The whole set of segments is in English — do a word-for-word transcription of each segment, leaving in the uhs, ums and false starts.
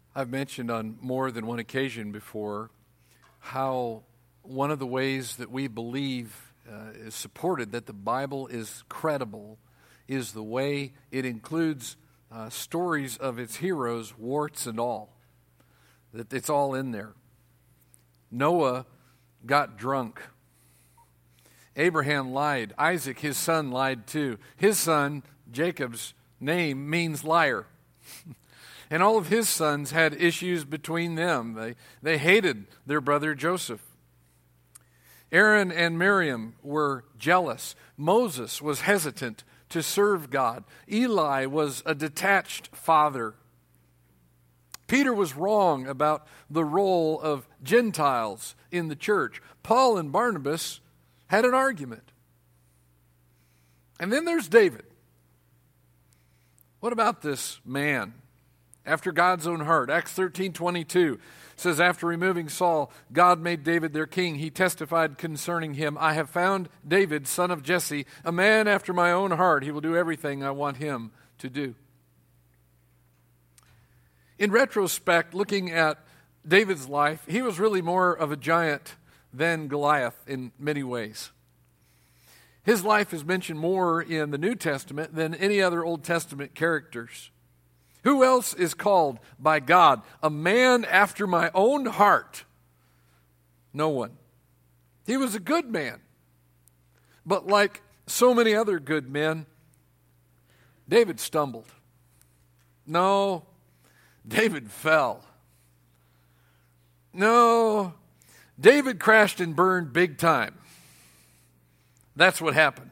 I've mentioned on more than one occasion before how one of the ways that we believe uh, is supported that the Bible is credible is the way it includes uh, stories of its heroes, warts and all. That it's all in there. Noah got drunk. Abraham lied. Isaac, his son, lied too. His son, Jacob's name means liar. And all of his sons had issues between them. They, they hated their brother Joseph. Aaron and Miriam were jealous. Moses was hesitant to serve God. Eli was a detached father. Peter was wrong about the role of Gentiles in the church. Paul and Barnabas had an argument. And then there's David. What about this man after God's own heart? Acts thirteen twenty-two says, after removing Saul, God made David their king. He testified concerning him, I have found David, son of Jesse, a man after my own heart. He will do everything I want him to do. In retrospect, looking at David's life, he was really more of a giant than Goliath in many ways. His life is mentioned more in the New Testament than any other Old Testament characters. Who else is called by God a man after my own heart? No one. He was a good man. But like so many other good men, David stumbled. No, David fell. No, David crashed and burned big time. That's what happened.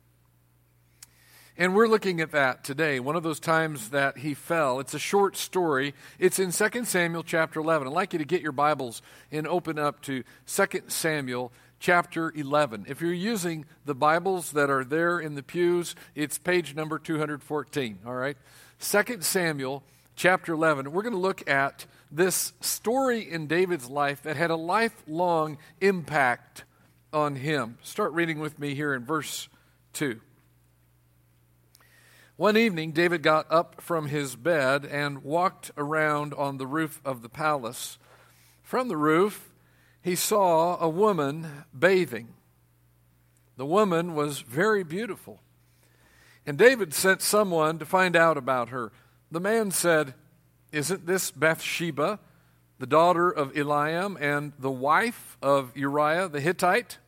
And we're looking at that today, one of those times that he fell. It's a short story. It's in Second Samuel chapter eleven. I'd like you to get your Bibles and open up to Second Samuel chapter eleven. If you're using the Bibles that are there in the pews, it's page number two hundred fourteen, all right? Second Samuel chapter eleven. We're going to look at this story in David's life that had a lifelong impact on him. Start reading with me here in verse two. One evening, David got up from his bed and walked around on the roof of the palace. From the roof, he saw a woman bathing. The woman was very beautiful. And David sent someone to find out about her. The man said, isn't this Bathsheba, the daughter of Eliam and the wife of Uriah the Hittite?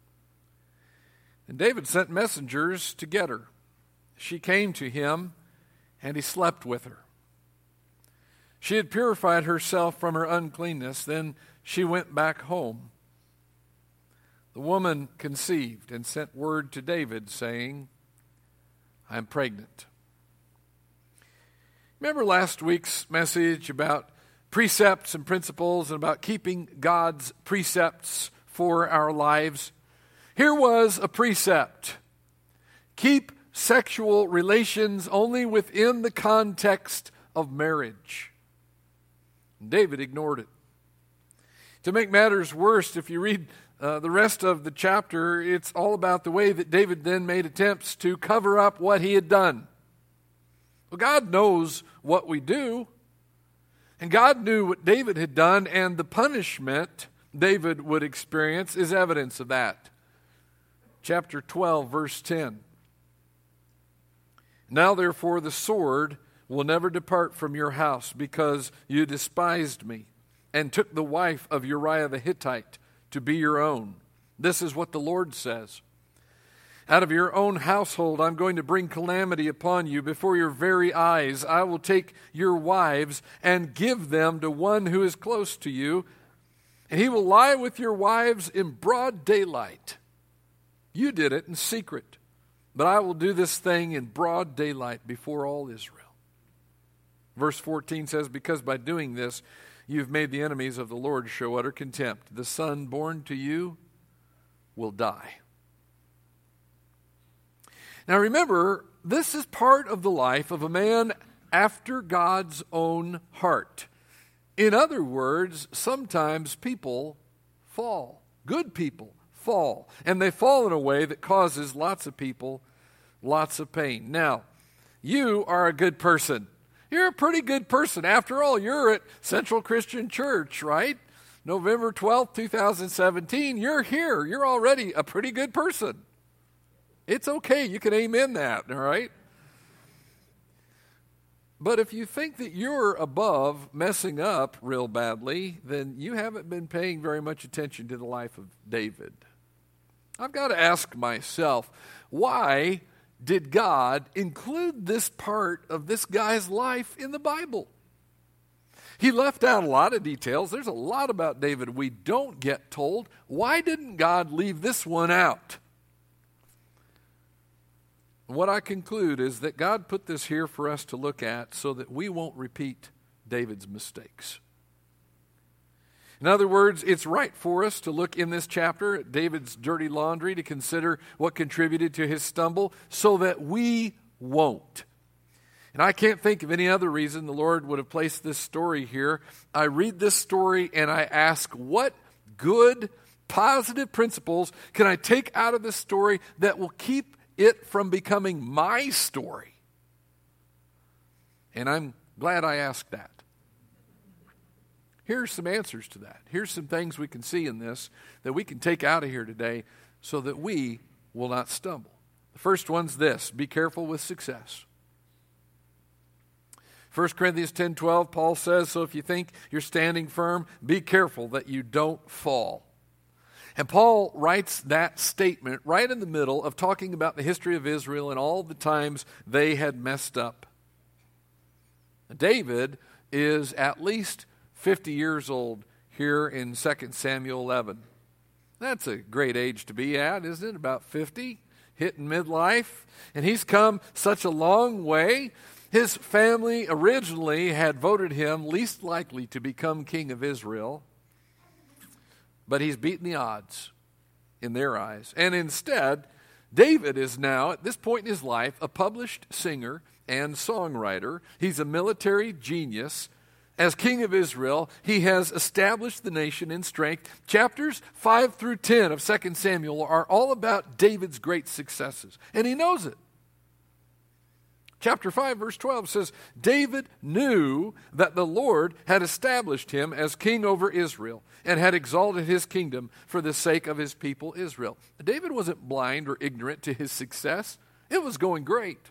And David sent messengers to get her. She came to him, and he slept with her. She had purified herself from her uncleanness. Then she went back home. The woman conceived and sent word to David, saying, I am pregnant. Remember last week's message about precepts and principles and about keeping God's precepts for our lives? Here was a precept. Keep sexual relations only within the context of marriage. David ignored it. To make matters worse, if you read uh, the rest of the chapter, it's all about the way that David then made attempts to cover up what he had done. Well, God knows what we do, and God knew what David had done, and the punishment David would experience is evidence of that. Chapter twelve, verse ten. Now therefore the sword will never depart from your house, because you despised me and took the wife of Uriah the Hittite to be your own. This is what the Lord says. Out of your own household I'm going to bring calamity upon you before your very eyes. I will take your wives and give them to one who is close to you, and he will lie with your wives in broad daylight. You did it in secret, but I will do this thing in broad daylight before all Israel. Verse fourteen says, because by doing this, you've made the enemies of the Lord show utter contempt. The son born to you will die. Now remember, this is part of the life of a man after God's own heart. In other words, sometimes people fall. Good people fall. And they fall in a way that causes lots of people lots of pain. Now, you are a good person. You're a pretty good person. After all, you're at Central Christian Church, right? November twelfth, twenty seventeen. You're here. You're already a pretty good person. It's okay. You can amen that, all right? But if you think that you're above messing up real badly, then you haven't been paying very much attention to the life of David. I've got to ask myself, why did God include this part of this guy's life in the Bible? He left out a lot of details. There's a lot about David we don't get told. Why didn't God leave this one out? What I conclude is that God put this here for us to look at so that we won't repeat David's mistakes. In other words, it's right for us to look in this chapter at David's dirty laundry, to consider what contributed to his stumble, so that we won't. And I can't think of any other reason the Lord would have placed this story here. I read this story and I ask, what good, positive principles can I take out of this story that will keep it from becoming my story? And I'm glad I asked that. Here's some answers to that. Here's some things we can see in this that we can take out of here today so that we will not stumble. The first one's this: be careful with success. First Corinthians ten twelve, Paul says, so if you think you're standing firm, be careful that you don't fall. And Paul writes that statement right in the middle of talking about the history of Israel and all the times they had messed up. David is at least fifty years old here in Second Samuel eleven. That's a great age to be at, isn't it? About fifty, hitting midlife. And he's come such a long way. His family originally had voted him least likely to become king of Israel. But he's beaten the odds in their eyes. And instead, David is now, at this point in his life, a published singer and songwriter. He's a military genius. As king of Israel, he has established the nation in strength. Chapters five through ten of Second Samuel are all about David's great successes. And he knows it. Chapter five, verse twelve says, David knew that the Lord had established him as king over Israel and had exalted his kingdom for the sake of his people Israel. David wasn't blind or ignorant to his success. It was going great.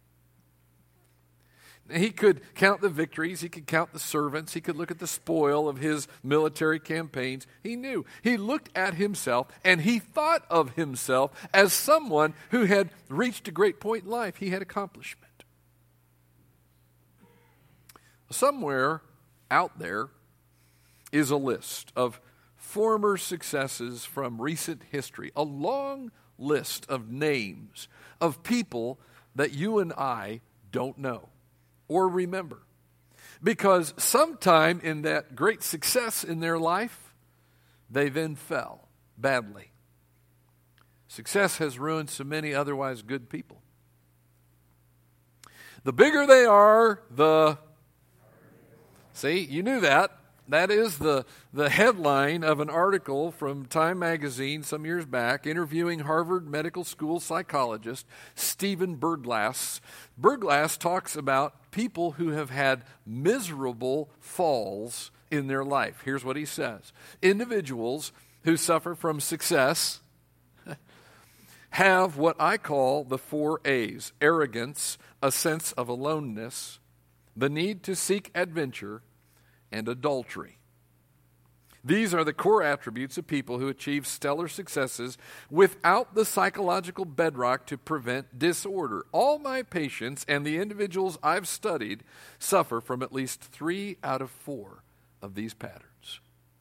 He could count the victories. He could count the servants. He could look at the spoil of his military campaigns. He knew. He looked at himself and he thought of himself as someone who had reached a great point in life. He had accomplishment. Somewhere out there is a list of former successes from recent history, a long list of names of people that you and I don't know or remember. Because sometime in that great success in their life, they then fell badly. Success has ruined so many otherwise good people. The bigger they are, the... See, you knew that. That is the, the headline of an article from Time magazine some years back, interviewing Harvard Medical School psychologist Stephen Berglass. Berglass talks about people who have had miserable falls in their life. Here's what he says. Individuals who suffer from success have what I call the four A's: arrogance, a sense of aloneness, the need to seek adventure, and adultery. These are the core attributes of people who achieve stellar successes without the psychological bedrock to prevent disorder. All my patients and the individuals I've studied suffer from at least three out of four of these patterns.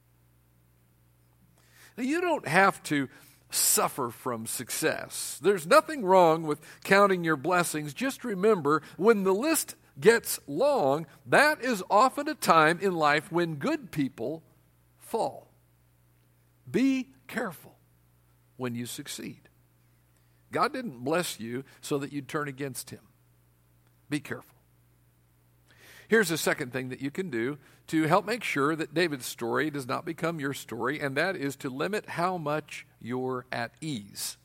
Now, you don't have to suffer from success. There's nothing wrong with counting your blessings. Just remember, when the list gets long, that is often a time in life when good people fall. Be careful when you succeed. God didn't bless you so that you'd turn against him. Be careful. Here's the second thing that you can do to help make sure that David's story does not become your story, and that is to limit how much you're at ease.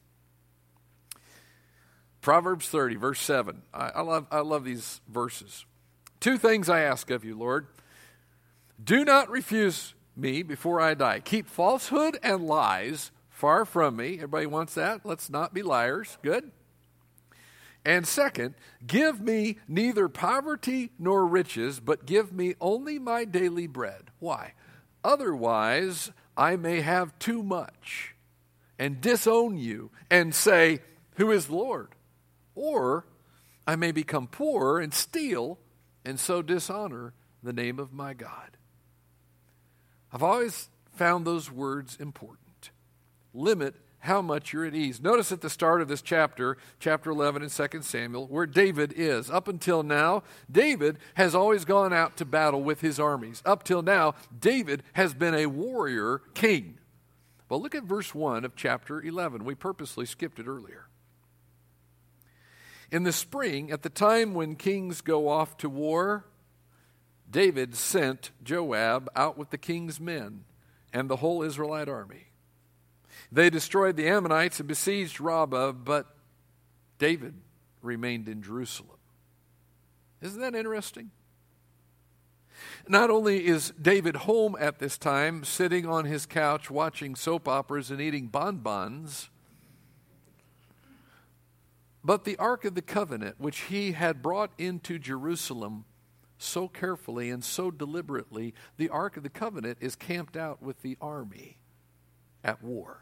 Proverbs thirty, verse seven. I, I love I love these verses. Two things I ask of you, Lord. Do not refuse me before I die. Keep falsehood and lies far from me. Everybody wants that? Let's not be liars. Good. And second, give me neither poverty nor riches, but give me only my daily bread. Why? Otherwise, I may have too much and disown you and say, who is the Lord? Or I may become poor and steal and so dishonor the name of my God. I've always found those words important. Limit how much you're at ease. Notice at the start of this chapter, chapter eleven in Second Samuel, where David is. Up until now, David has always gone out to battle with his armies. Up till now, David has been a warrior king. Well, look at verse one of chapter eleven. We purposely skipped it earlier. In the spring, at the time when kings go off to war, David sent Joab out with the king's men and the whole Israelite army. They destroyed the Ammonites and besieged Rabbah, but David remained in Jerusalem. Isn't that interesting? Not only is David home at this time, sitting on his couch watching soap operas and eating bonbons, but the Ark of the Covenant, which he had brought into Jerusalem so carefully and so deliberately, the Ark of the Covenant is camped out with the army at war.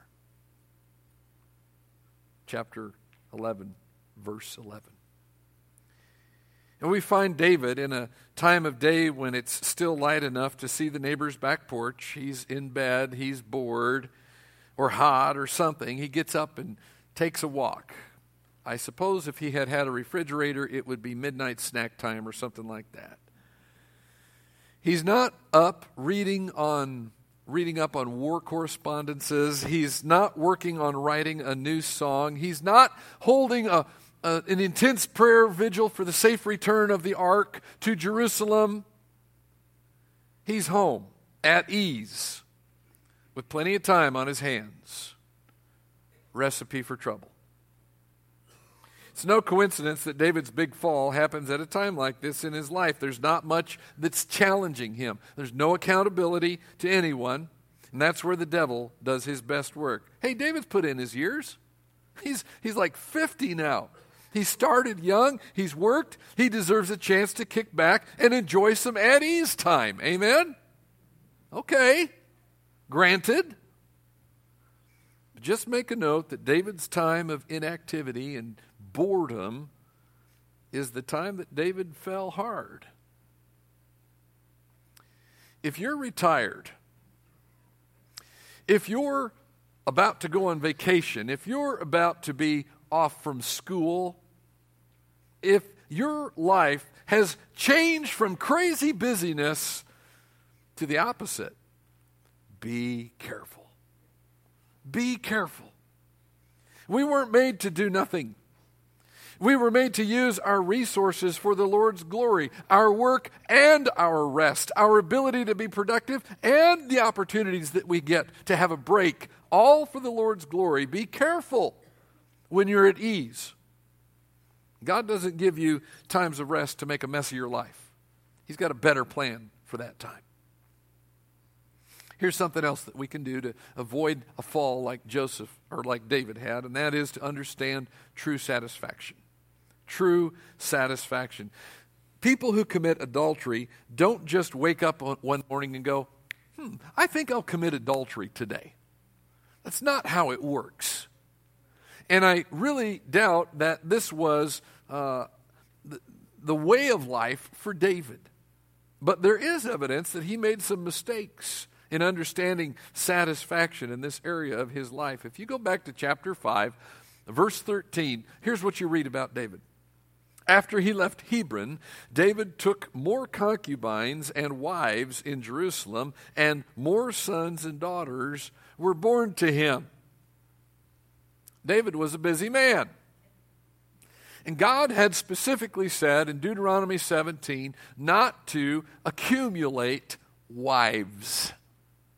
Chapter eleven, verse eleven. And we find David in a time of day when it's still light enough to see the neighbor's back porch. He's in bed, he's bored or hot or something. He gets up and takes a walk. I suppose if he had had a refrigerator, it would be midnight snack time or something like that. He's not up reading on reading up on war correspondences. He's not working on writing a new song. He's not holding a, a, an intense prayer vigil for the safe return of the ark to Jerusalem. He's home, at ease, with plenty of time on his hands. Recipe for trouble. It's no coincidence that David's big fall happens at a time like this in his life. There's not much that's challenging him. There's no accountability to anyone, and that's where the devil does his best work. Hey, David's put in his years. He's, he's like fifty now. He started young. He's worked. He deserves a chance to kick back and enjoy some at ease time. Amen? Okay. Granted. Just make a note that David's time of inactivity and boredom is the time that David fell hard. If you're retired, if you're about to go on vacation, if you're about to be off from school, if your life has changed from crazy busyness to the opposite, be careful. Be careful. We weren't made to do nothing. We were made to use our resources for the Lord's glory, our work and our rest, our ability to be productive, and the opportunities that we get to have a break, all for the Lord's glory. Be careful when you're at ease. God doesn't give you times of rest to make a mess of your life. He's got a better plan for that time. Here's something else that we can do to avoid a fall like Joseph or like David had, and that is to understand true satisfaction. True satisfaction. People who commit adultery don't just wake up one morning and go, hmm, I think I'll commit adultery today. That's not how it works. And I really doubt that this was uh, the, the way of life for David. But there is evidence that he made some mistakes in understanding satisfaction in this area of his life. If you go back to chapter five, verse thirteen, here's what you read about David. After he left Hebron, David took more concubines and wives in Jerusalem, and more sons and daughters were born to him. David was a busy man. And God had specifically said in Deuteronomy seventeen not to accumulate wives.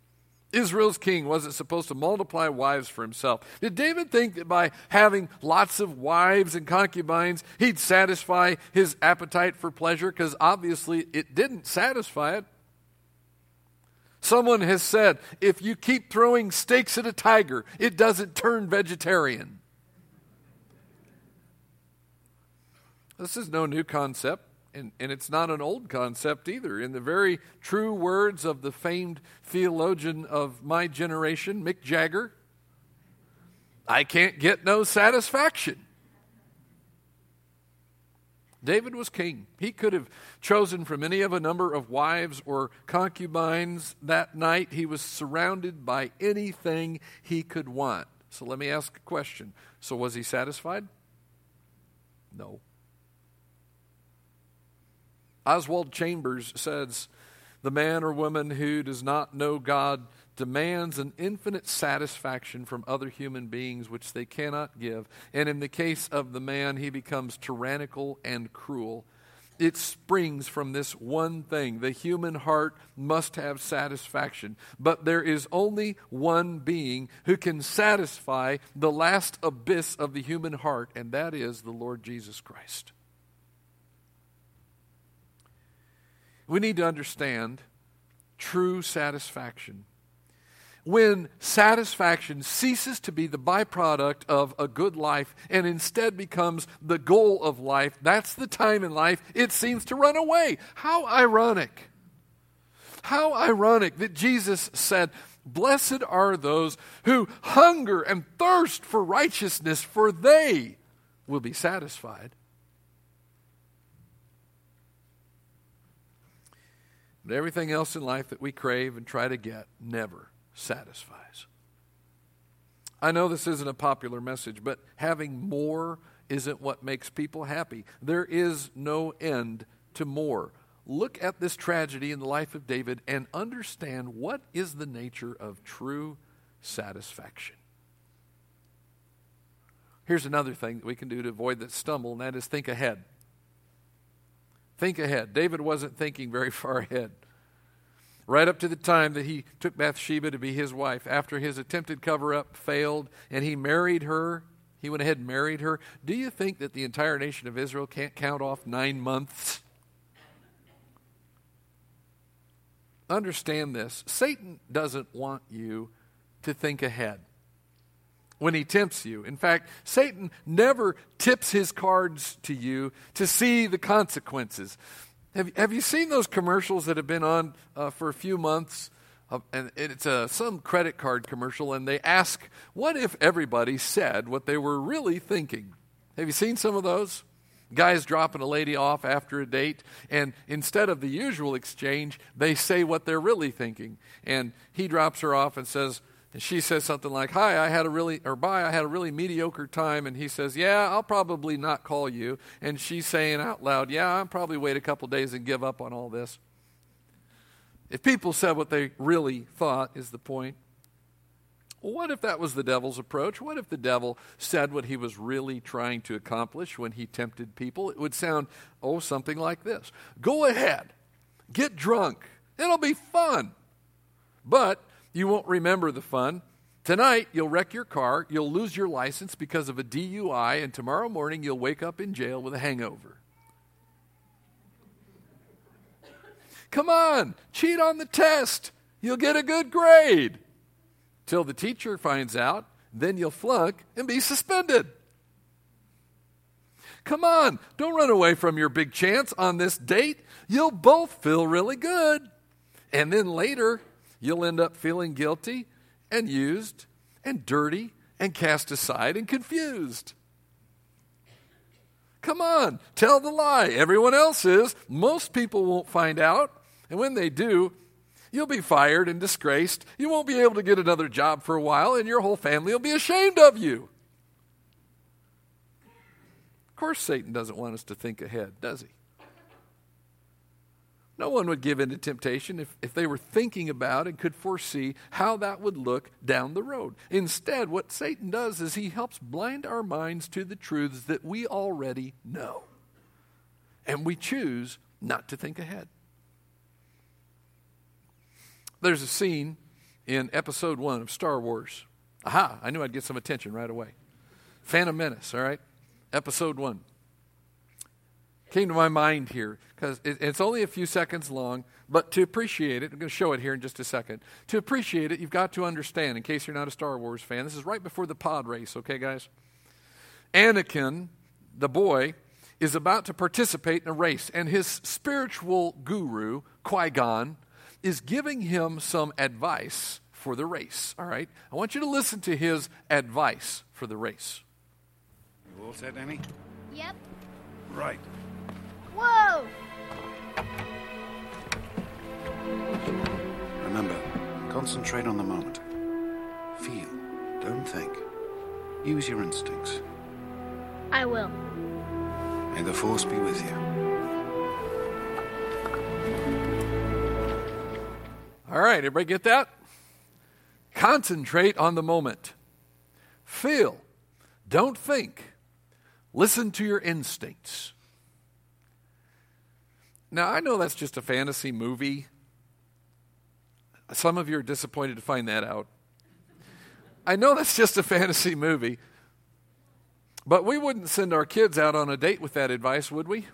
Israel's king wasn't supposed to multiply wives for himself. Did David think that by having lots of wives and concubines, he'd satisfy his appetite for pleasure? Because obviously it didn't satisfy it. Someone has said, if you keep throwing steaks at a tiger, it doesn't turn vegetarian. This is no new concept. And, and it's not an old concept either. In the very true words of the famed theologian of my generation, Mick Jagger, I can't get no satisfaction. David was king. He could have chosen from any of a number of wives or concubines that night. He was surrounded by anything he could want. So let me ask a question. So was he satisfied? No. Oswald Chambers says, the man or woman who does not know God demands an infinite satisfaction from other human beings which they cannot give. And in the case of the man, he becomes tyrannical and cruel. It springs from this one thing. The human heart must have satisfaction. But there is only one being who can satisfy the last abyss of the human heart, and that is the Lord Jesus Christ. We need to understand true satisfaction. When satisfaction ceases to be the byproduct of a good life and instead becomes the goal of life, that's the time in life it seems to run away. How ironic. How ironic that Jesus said, blessed are those who hunger and thirst for righteousness, for they will be satisfied. But everything else in life that we crave and try to get never satisfies. I know this isn't a popular message, but having more isn't what makes people happy. There is no end to more. Look at this tragedy in the life of David and understand what is the nature of true satisfaction. Here's another thing that we can do to avoid that stumble, and that is think ahead. Think ahead. David wasn't thinking very far ahead. Right up to the time that he took Bathsheba to be his wife, after his attempted cover-up failed and he married her, he went ahead and married her. Do you think that the entire nation of Israel can't count off nine months? Understand this. Satan doesn't want you to think ahead when he tempts you. In fact, Satan never tips his cards to you to see the consequences. Have, have you seen those commercials that have been on uh, for a few months? Uh, and it's a, some credit card commercial, and they ask, what if everybody said what they were really thinking? Have you seen some of those? Guys dropping a lady off after a date, and instead of the usual exchange, they say what they're really thinking. And he drops her off and says, and she says something like, hi, I had a really, or bye, I had a really mediocre time. And he says, yeah, I'll probably not call you. And she's saying out loud, yeah, I'll probably wait a couple days and give up on all this. If people said what they really thought is the point. Well, what if that was the devil's approach? What if the devil said what he was really trying to accomplish when he tempted people? It would sound, oh, something like this. Go ahead, get drunk. It'll be fun. But you won't remember the fun. Tonight, you'll wreck your car, you'll lose your license because of a D U I, and tomorrow morning you'll wake up in jail with a hangover. Come on, cheat on the test. You'll get a good grade. Till the teacher finds out, then you'll flunk and be suspended. Come on, don't run away from your big chance on this date. You'll both feel really good. And then later, you'll end up feeling guilty and used and dirty and cast aside and confused. Come on, tell the lie. Everyone else is. Most people won't find out. And when they do, you'll be fired and disgraced. You won't be able to get another job for a while, and your whole family will be ashamed of you. Of course, Satan doesn't want us to think ahead, does he? No one would give in to temptation if, if they were thinking about and could foresee how that would look down the road. Instead, what Satan does is he helps blind our minds to the truths that we already know. And we choose not to think ahead. There's a scene in episode one of Star Wars. Aha, I knew I'd get some attention right away. Phantom Menace, all right? Episode one. Came to my mind here because it, it's only a few seconds long, but to appreciate it, I'm going to show it here in just a second. To appreciate it, you've got to understand, in case you're not a Star Wars fan, this is right before the pod race, okay, guys? Anakin, the boy, is about to participate in a race, and his spiritual guru, Qui-Gon, is giving him some advice for the race, all right? I want you to listen to his advice for the race. You all set, Annie? Yep. Right. Whoa! Remember, concentrate on the moment. Feel, don't think. Use your instincts. I will. May the Force be with you. All right, everybody get that? Concentrate on the moment. Feel. Don't think. Listen to your instincts. Now, I know that's just a fantasy movie. Some of you are disappointed to find that out. I know that's just a fantasy movie. But we wouldn't send our kids out on a date with that advice, would we?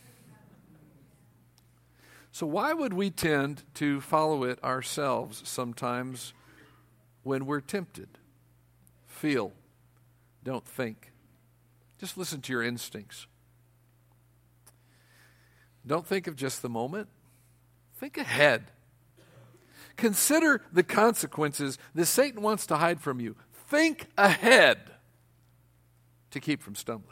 So why would we tend to follow it ourselves sometimes when we're tempted? Feel. Don't think. Just listen to your instincts. Don't think of just the moment. Think ahead. Consider the consequences that Satan wants to hide from you. Think ahead to keep from stumbling.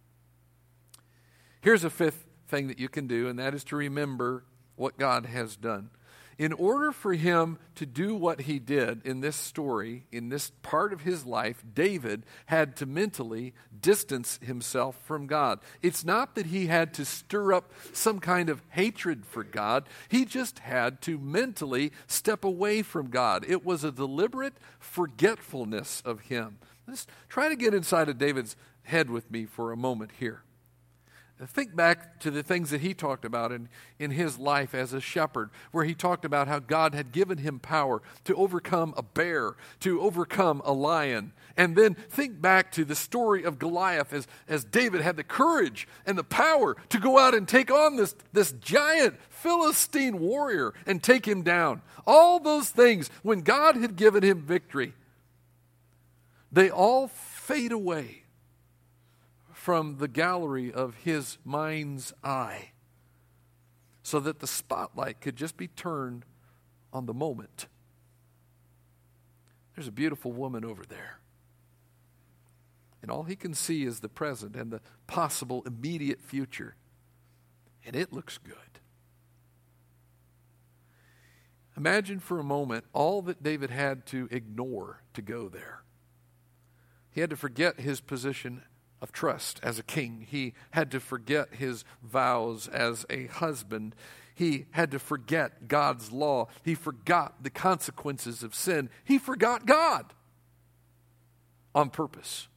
Here's a fifth thing that you can do, and that is to remember what God has done. In order for him to do what he did in this story, in this part of his life, David had to mentally distance himself from God. It's not that he had to stir up some kind of hatred for God. He just had to mentally step away from God. It was a deliberate forgetfulness of him. Let's try to get inside of David's head with me for a moment here. Think back to the things that he talked about in, in his life as a shepherd, where he talked about how God had given him power to overcome a bear, to overcome a lion. And then think back to the story of Goliath as, as David had the courage and the power to go out and take on this, this giant Philistine warrior and take him down. All those things, when God had given him victory, they all fade away from the gallery of his mind's eye, so that the spotlight could just be turned on the moment. There's a beautiful woman over there, and all he can see is the present and the possible immediate future, and it looks good. Imagine for a moment all that David had to ignore to go there. He had to forget his position of trust as a king. He had to forget his vows as a husband. He had to forget God's law. He forgot the consequences of sin. He forgot God on purpose.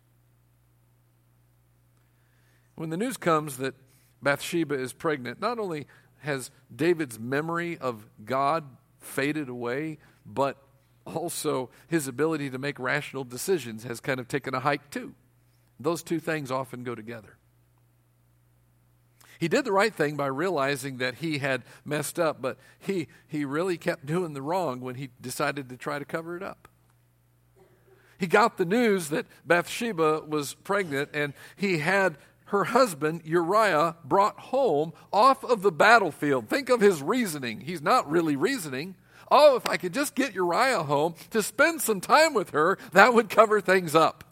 When the news comes that Bathsheba is pregnant, not only has David's memory of God faded away, but also his ability to make rational decisions has kind of taken a hike too. Those two things often go together. He did the right thing by realizing that he had messed up, but he, he really kept doing the wrong when he decided to try to cover it up. He got the news that Bathsheba was pregnant, and he had her husband, Uriah, brought home off of the battlefield. Think of his reasoning. He's not really reasoning. Oh, if I could just get Uriah home to spend some time with her, that would cover things up.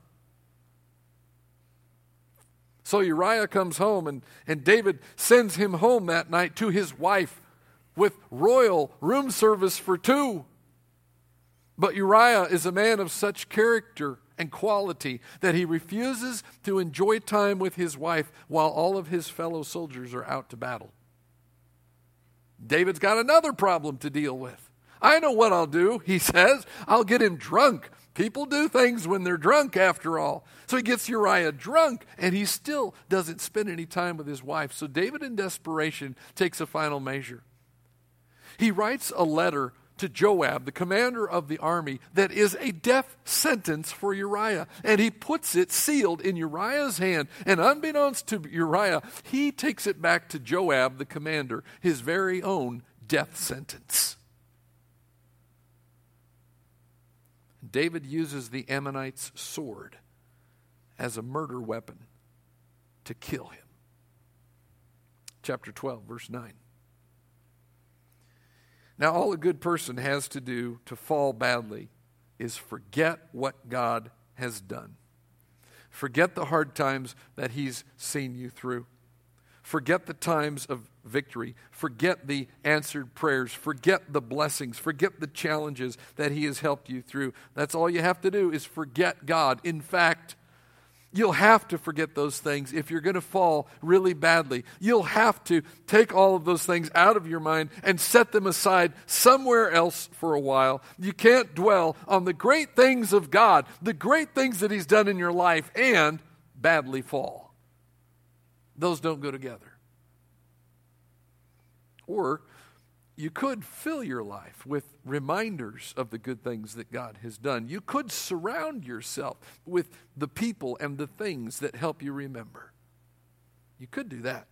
So Uriah comes home, and, and David sends him home that night to his wife with royal room service for two. But Uriah is a man of such character and quality that he refuses to enjoy time with his wife while all of his fellow soldiers are out to battle. David's got another problem to deal with. I know what I'll do, he says. I'll get him drunk. People do things when they're drunk, after all. So he gets Uriah drunk, and he still doesn't spend any time with his wife. So David, in desperation, takes a final measure. He writes a letter to Joab, the commander of the army, that is a death sentence for Uriah. And he puts it sealed in Uriah's hand. And unbeknownst to Uriah, he takes it back to Joab, the commander, his very own death sentence. David uses the Ammonite's sword as a murder weapon to kill him. Chapter twelve, verse nine. Now, all a good person has to do to fall badly is forget what God has done. Forget the hard times that he's seen you through. Forget the times of victory. Forget the answered prayers. Forget the blessings. Forget the challenges that he has helped you through. That's all you have to do is forget God. In fact, you'll have to forget those things if you're going to fall really badly. You'll have to take all of those things out of your mind and set them aside somewhere else for a while. You can't dwell on the great things of God, the great things that he's done in your life, and badly fall. Those don't go together. Or you could fill your life with reminders of the good things that God has done. You could surround yourself with the people and the things that help you remember. You could do that.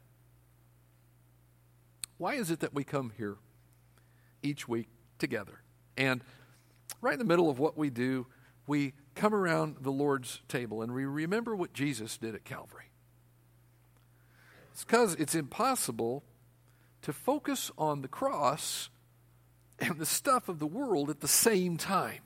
Why is it that we come here each week together? And right in the middle of what we do, we come around the Lord's table and we remember what Jesus did at Calvary. It's because it's impossible to focus on the cross and the stuff of the world at the same time.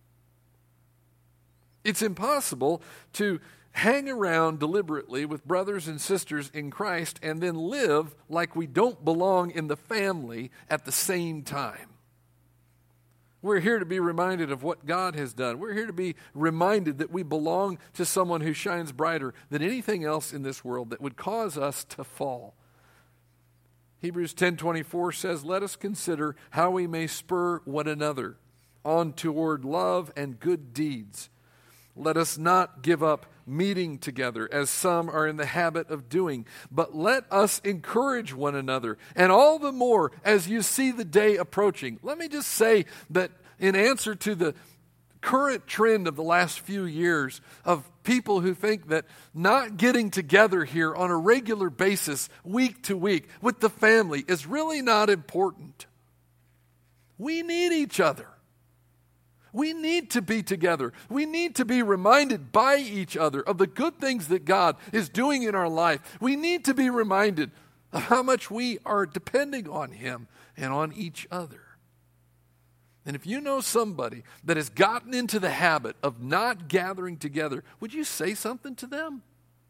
It's impossible to hang around deliberately with brothers and sisters in Christ and then live like we don't belong in the family at the same time. We're here to be reminded of what God has done. We're here to be reminded that we belong to someone who shines brighter than anything else in this world that would cause us to fall. Hebrews ten twenty-four says, "Let us consider how we may spur one another on toward love and good deeds. Let us not give up meeting together, as some are in the habit of doing, but let us encourage one another, and all the more as you see the day approaching." Let me just say that in answer to the current trend of the last few years of people who think that not getting together here on a regular basis, week to week, with the family is really not important. We need each other. We need to be together. We need to be reminded by each other of the good things that God is doing in our life. We need to be reminded of how much we are depending on him and on each other. And if you know somebody that has gotten into the habit of not gathering together, would you say something to them?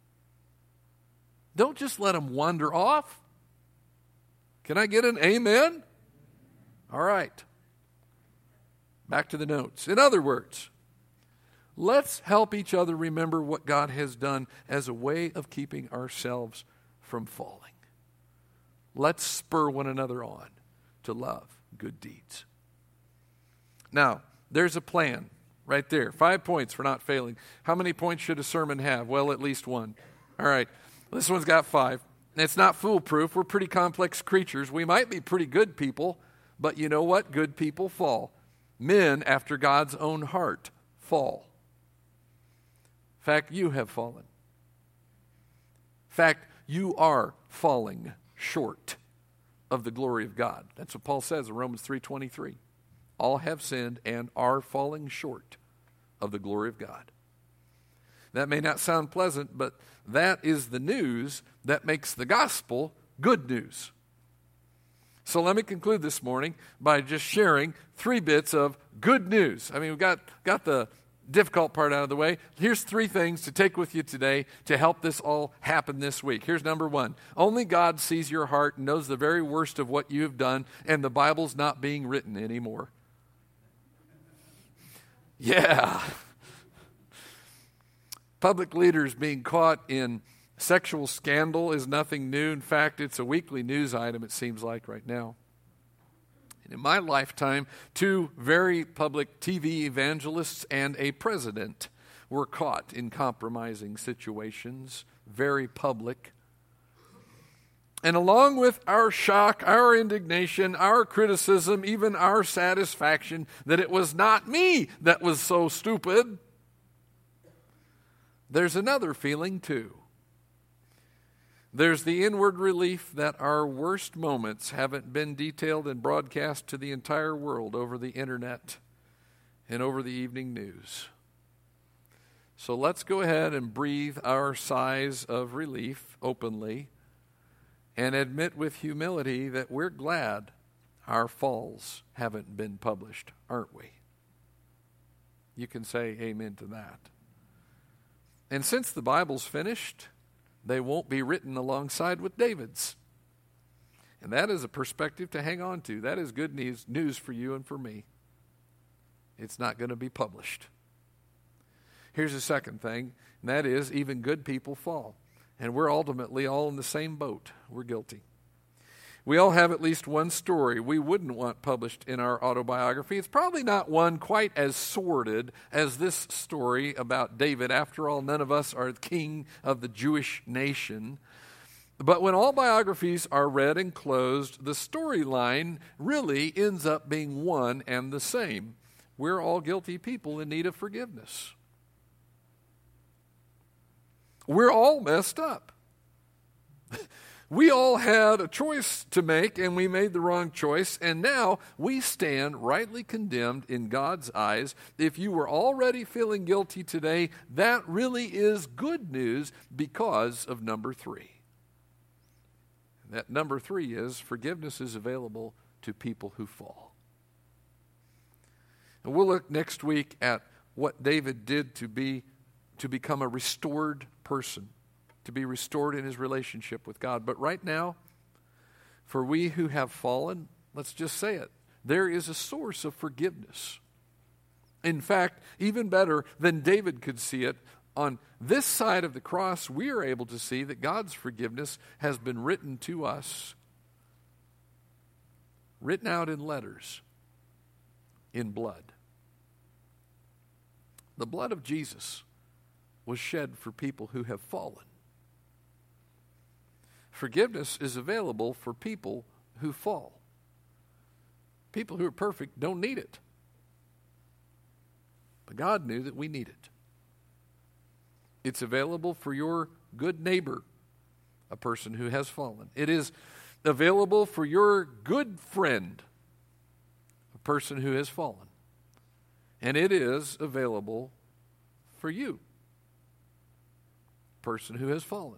Don't just let them wander off. Can I get an amen? All right. Back to the notes. In other words, let's help each other remember what God has done as a way of keeping ourselves from falling. Let's spur one another on to love good deeds. Now, there's a plan right there. Five points for not failing. How many points should a sermon have? Well, at least one. All right, this one's got five. It's not foolproof. We're pretty complex creatures. We might be pretty good people, but you know what? Good people fall. Men after God's own heart fall. In fact, you have fallen. In fact, you are falling short of the glory of God. That's what Paul says in Romans three twenty-three. All have sinned and are falling short of the glory of God. That may not sound pleasant, but that is the news that makes the gospel good news. So let me conclude this morning by just sharing three bits of good news. I mean, we've got, got the difficult part out of the way. Here's three things to take with you today to help this all happen this week. Here's number one. Only God sees your heart and knows the very worst of what you have done, and the Bible's not being written anymore. Yeah. Public leaders being caught in sexual scandal is nothing new. In fact, it's a weekly news item, it seems like, right now. And in my lifetime, two very public T V evangelists and a president were caught in compromising situations, very public. And along with our shock, our indignation, our criticism, even our satisfaction that it was not me that was so stupid, there's another feeling too. There's the inward relief that our worst moments haven't been detailed and broadcast to the entire world over the internet and over the evening news. So let's go ahead and breathe our sighs of relief openly and admit with humility that we're glad our falls haven't been published, aren't we? You can say amen to that. And since the Bible's finished, they won't be written alongside with David's. And that is a perspective to hang on to. That is good news, news for you and for me. It's not going to be published. Here's the second thing, and that is even good people fall. And we're ultimately all in the same boat. We're guilty. We all have at least one story we wouldn't want published in our autobiography. It's probably not one quite as sordid as this story about David. After all, none of us are the king of the Jewish nation. But when all biographies are read and closed, the storyline really ends up being one and the same. We're all guilty people in need of forgiveness. We're all messed up. We all had a choice to make, and we made the wrong choice, and now we stand rightly condemned in God's eyes. If you were already feeling guilty today, that really is good news because of number three. That number three is forgiveness is available to people who fall. And we'll look next week at what David did to be to become a restored person, to be restored in his relationship with God. But right now, for we who have fallen, let's just say it, there is a source of forgiveness. In fact, even better than David could see it, on this side of the cross, we are able to see that God's forgiveness has been written to us, written out in letters, in blood. The blood of Jesus was shed for people who have fallen. Forgiveness is available for people who fall. People who are perfect don't need it. But God knew that we need it. It's available for your good neighbor, a person who has fallen. It is available for your good friend, a person who has fallen. And it is available for you, a person who has fallen.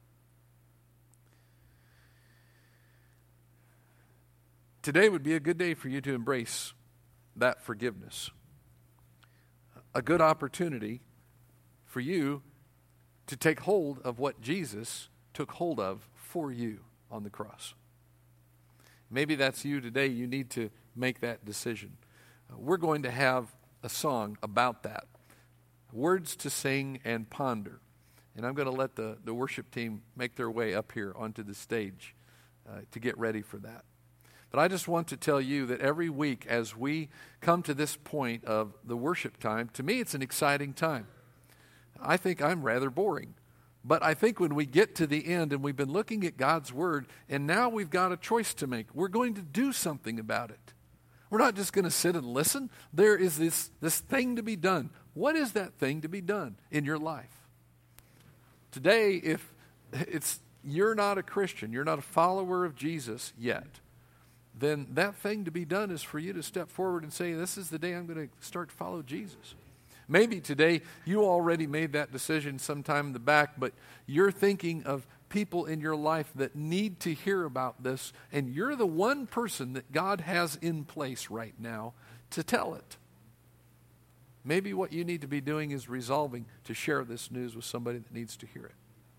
Today would be a good day for you to embrace that forgiveness. A good opportunity for you to take hold of what Jesus took hold of for you on the cross. Maybe that's you today. You need to make that decision. Uh, we're going to have a song about that. Words to sing and ponder. And I'm going to let the, the worship team make their way up here onto the stage uh, to get ready for that. But I just want to tell you that every week as we come to this point of the worship time, to me it's an exciting time. I think I'm rather boring. But I think when we get to the end and we've been looking at God's Word and now we've got a choice to make, we're going to do something about it. We're not just going to sit and listen. There is this, this thing to be done. What is that thing to be done in your life? Today, if it's you're not a Christian, you're not a follower of Jesus yet, then that thing to be done is for you to step forward and say, this is the day I'm going to start to follow Jesus. Maybe today you already made that decision sometime in the back, but you're thinking of people in your life that need to hear about this, and you're the one person that God has in place right now to tell it. Maybe what you need to be doing is resolving to share this news with somebody that needs to hear it.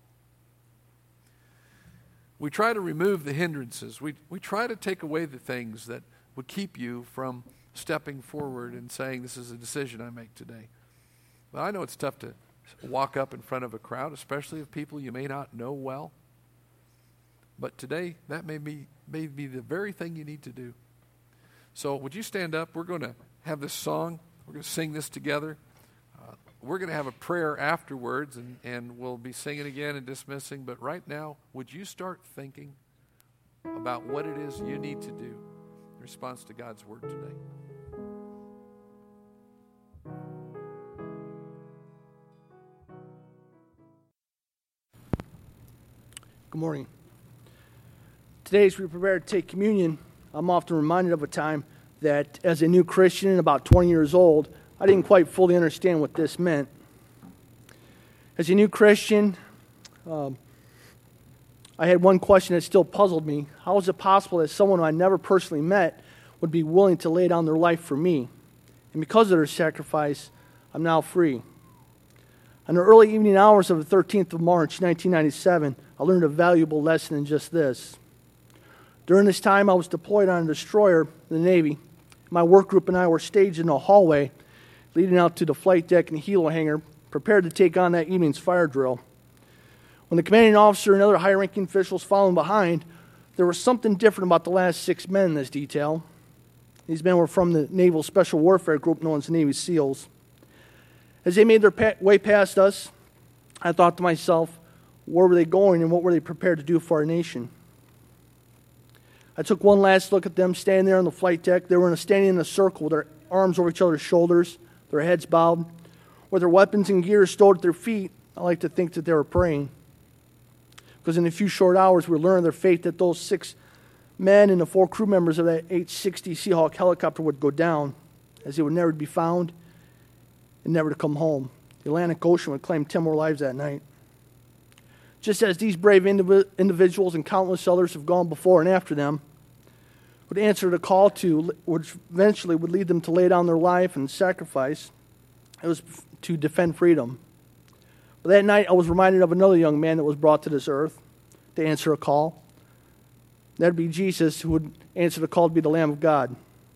We try to remove the hindrances. We, we try to take away the things that would keep you from stepping forward and saying, this is a decision I make today. Well, I know it's tough to walk up in front of a crowd, especially of people you may not know well. But today, that may be, may be the very thing you need to do. So would you stand up? We're going to have this song. We're going to sing this together. Uh, we're going to have a prayer afterwards, and, and we'll be singing again and dismissing. But right now, would you start thinking about what it is you need to do in response to God's word today. Good morning. Today, as we prepare to take communion, I'm often reminded of a time that as a new Christian, about twenty years old, I didn't quite fully understand what this meant. As a new Christian, um, I had one question that still puzzled me. How is it possible that someone who I never personally met would be willing to lay down their life for me? And because of their sacrifice, I'm now free. In the early evening hours of the thirteenth of March, nineteen ninety-seven, I learned a valuable lesson in just this. During this time, I was deployed on a destroyer in the Navy. My work group and I were staged in a hallway leading out to the flight deck and helo hangar, prepared to take on that evening's fire drill. When the commanding officer and other high-ranking officials followed behind, there was something different about the last six men in this detail. These men were from the Naval Special Warfare Group known as the Navy SEALs. As they made their pa- way past us, I thought to myself, where were they going and what were they prepared to do for our nation? I took one last look at them standing there on the flight deck. They were standing in a circle with their arms over each other's shoulders, their heads bowed, with their weapons and gear stowed at their feet. I like to think that they were praying. Because in a few short hours, we learned their fate that those six men and the four crew members of that H sixty Seahawk helicopter would go down, as they would never be found and never to come home. The Atlantic Ocean would claim ten more lives that night. Just as these brave indiv- individuals and countless others have gone before and after them, would answer the call to, which eventually would lead them to lay down their life and sacrifice, it was to defend freedom. But that night, I was reminded of another young man that was brought to this earth to answer a call. That would be Jesus, who would answer the call to be the Lamb of God,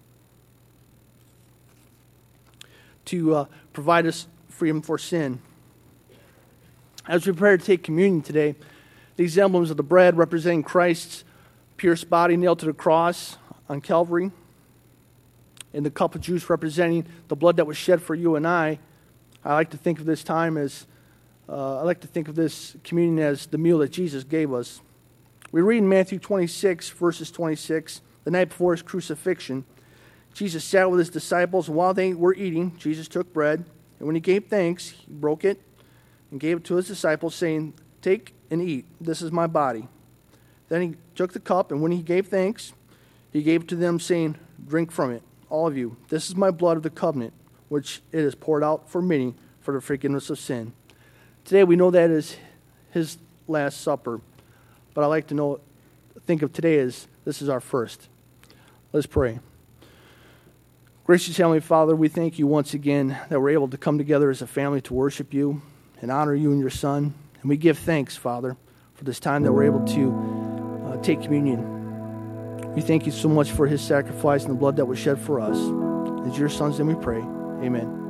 to uh, provide us freedom for sin. As we prepare to take communion today, these emblems of the bread representing Christ's pierced body nailed to the cross on Calvary, and the cup of juice representing the blood that was shed for you and I, I like to think of this time as, uh, I like to think of this communion as the meal that Jesus gave us. We read in Matthew twenty-six, verses twenty-six, the night before his crucifixion, Jesus sat with his disciples, and while they were eating, Jesus took bread, and when he gave thanks, he broke it and gave it to his disciples, saying, "Take and eat, this is my body." Then he took the cup, and when he gave thanks, he gave it to them, saying, "Drink from it, all of you. This is my blood of the covenant, which it is poured out for many for the forgiveness of sin." Today we know that is his last supper, but I like to know, think of today as this is our first. Let's pray. Gracious Heavenly Father, we thank you once again that we're able to come together as a family to worship you and honor you and your Son. And we give thanks, Father, for this time that we're able to uh, take communion. We thank you so much for his sacrifice and the blood that was shed for us. In your Son's name we pray. Amen.